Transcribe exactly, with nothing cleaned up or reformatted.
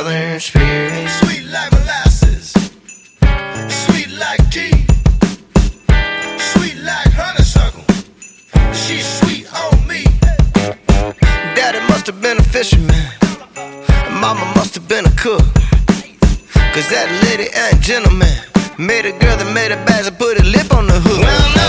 Southern spirit. Sweet like molasses, sweet like tea, sweet like honeysuckle. She's sweet on me. Daddy must have been a fisherman, Mama must have been a cook. Cause that lady and gentleman made a girl that made a bad and put a lip on the hook. Well,